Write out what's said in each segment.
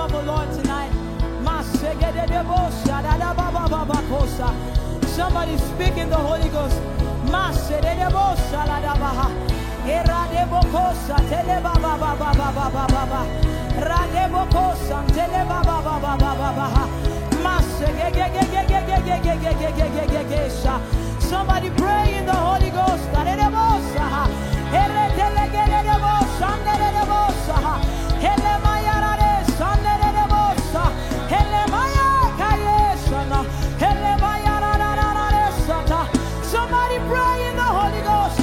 of the Lord tonight. Somebody speak in the Holy Ghost. Somebody pray in the Holy Ghost. Somebody pray in the Holy Ghost.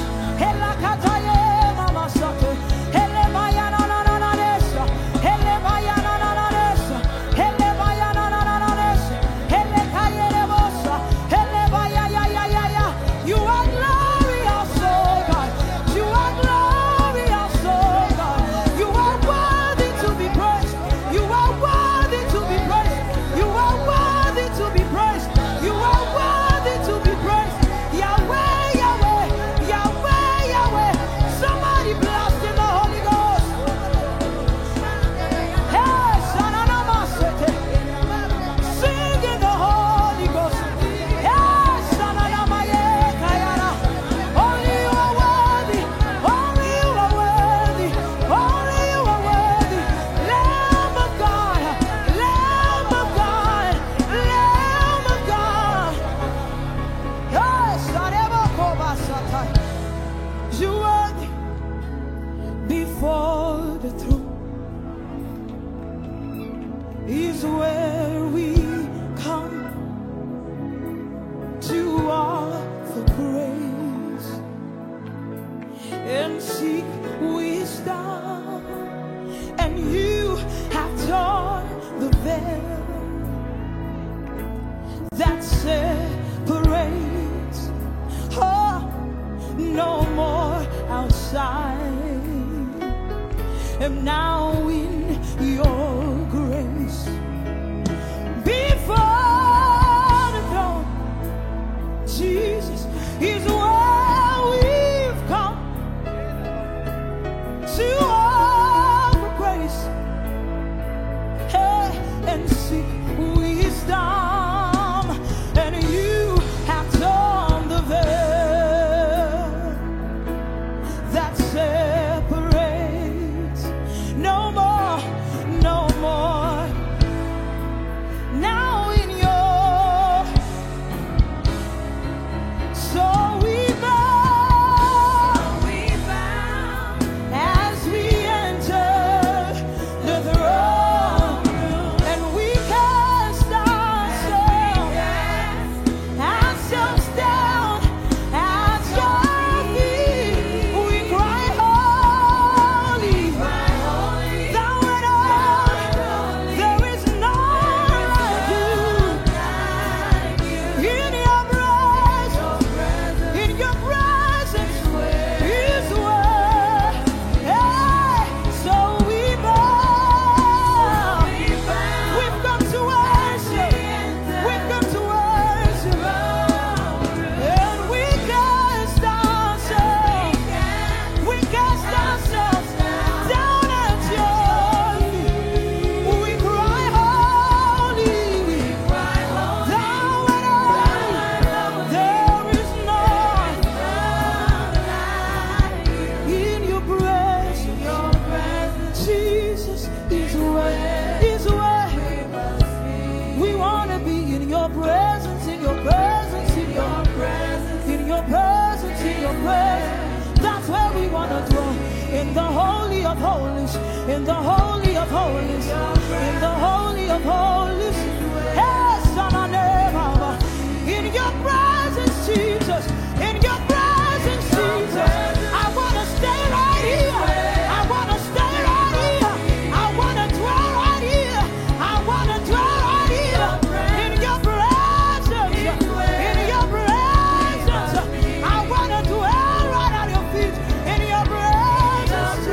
You are glorious, oh God. You are glorious, oh God. You are worthy to be praised. You are worthy to be praised. You are worthy to be praised. You are worthy to be praised. Yahweh, Yahweh, Yahweh, Yahweh. Somebody blast in the Holy Ghost. Hey, Sananamasete. Sing in the Holy Ghost. Hey, Sananamaye Kayara. Only you are worthy. Only you are worthy. Only you are worthy. Lamb of God. Lamb of God. Lamb of God. Yes, Sarebakobasata. You worthy before the throne is where we come to offer praise and seek wisdom, and you have torn the veil that separates. Oh, no more outside. And now in your grace, before the throne, Jesus is where we've come to offer praise, hey, and seek wisdom, and you have torn the veil that separates. No more, no more. Now in your, so we bow as we enter the throne, and we cast ourselves down at your feet. We cry, holy, thou art holy. There is none like you. In your presence is where, hey, so we bow. We've come to worship. We've come to worship. And we cast ourselves down at your feet. We cry, holy, thou art holy. There is none in your presence. Jesus is where we want to be, in your presence, in your presence, in your presence, in your presence, in your presence. That's where we want to dwell, in the Holy of Holies, in the Holy of Holies, in the Holy of Holies. Hey, Son of Never, in your presence, Jesus, in your presence, Jesus. I want to stay right here. I want to stay right here. I want to dwell right here. I want to dwell right here. In your presence, in your presence. I want to dwell right at your feet. In your presence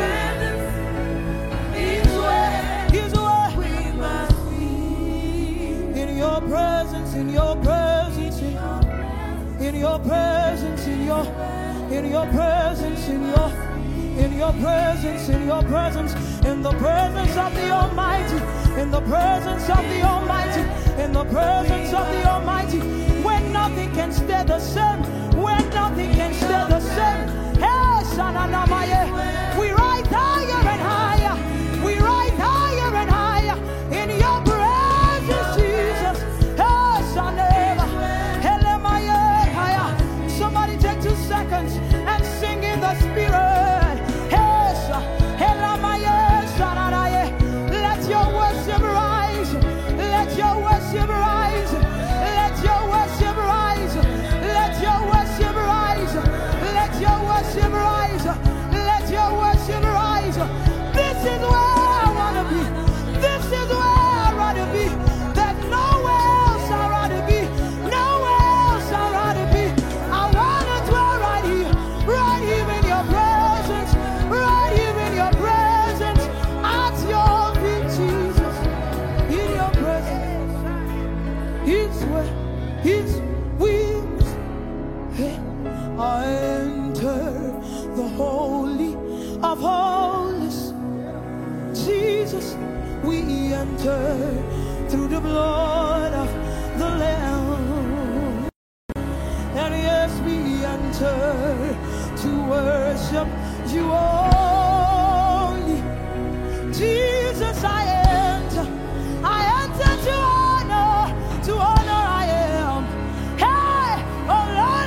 is where we must be. In your presence, in your presence, in your presence, in your presence, in your your presence, in your presence, in the presence of the Almighty, in the presence of the Almighty, in the presence of the Almighty, when nothing can stay the same, when nothing can stay the same. Hey, Shananamaye, we rise higher and higher, we rise higher and higher in your presence, Jesus. Hey, Shaneva, Helemaye, somebody take 2 seconds and sing in the Spirit. Hey, Helemaye, Shananaye, let your worship rise, let your worship rise, let your worship rise, let your worship rise, let your worship rise, let your worship rise. This is where I want to be, this is where I want to be. There's nowhere else I'd rather be, nowhere else I'd rather be. I want to dwell right here in your presence, right here in your presence, at your feet, Jesus, in your presence. It's where His will. I enter the Holy of Holies. Jesus, we enter through the blood of the Lamb. And yes, we enter to worship you only. Jesus, I enter to honor I am. Hey, oh Lord,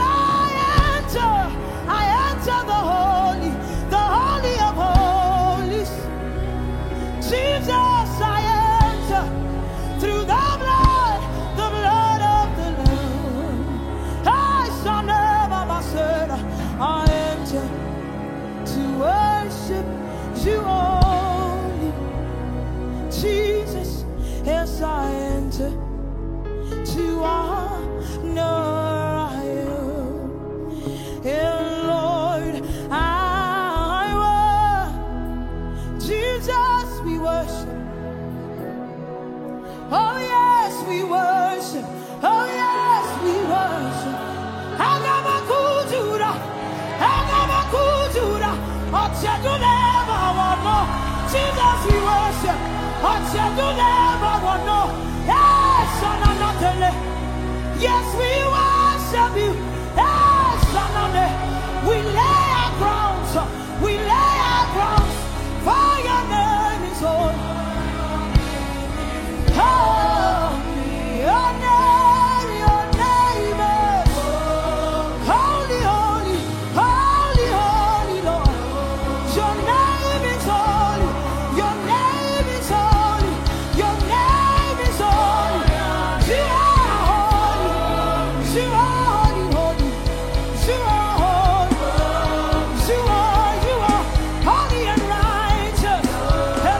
I enter the Holy of Holies. Jesus, I enter through the blood of the Lamb. Hey, son of my son, I enter to worship you only. Jesus, yes, I enter to honor I am. And Lord, Jesus, we worship. Oh yes, we worship. Oh yes, we worship. Hagamakujura, Hagamakujura. Jesus, we worship. Yes, we worship you. We lay our crowns. We lay our crowns. For your name is holy. Oh, your name is holy, holy, holy, holy, Lord. Your name is holy. Your name is holy. Your name is holy. You are holy. You are holy, holy. You are holy. You are holy and righteous. Your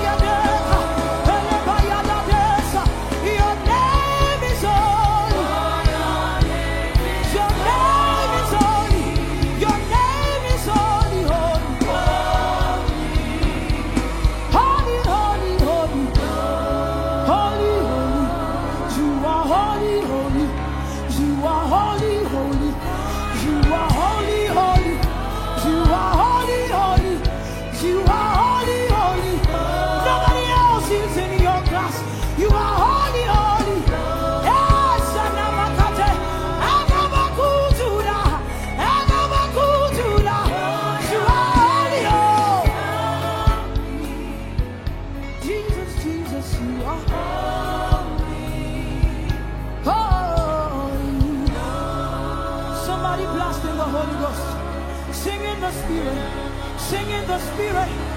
name is holy. Your name is holy. Your name is holy, holy. Holy, holy, holy. Holy, holy. You are holy, holy. You are holy, holy. You are holy, holy. You are holy, holy. You are holy, holy. Nobody else is in your class. You are holy, holy. Yes, Anamakate. Anamakutura. Anamakutura. You are holy, holy. Jesus, Jesus, you are holy. Somebody blast in the Holy Ghost. Sing in the Spirit. Sing in the Spirit.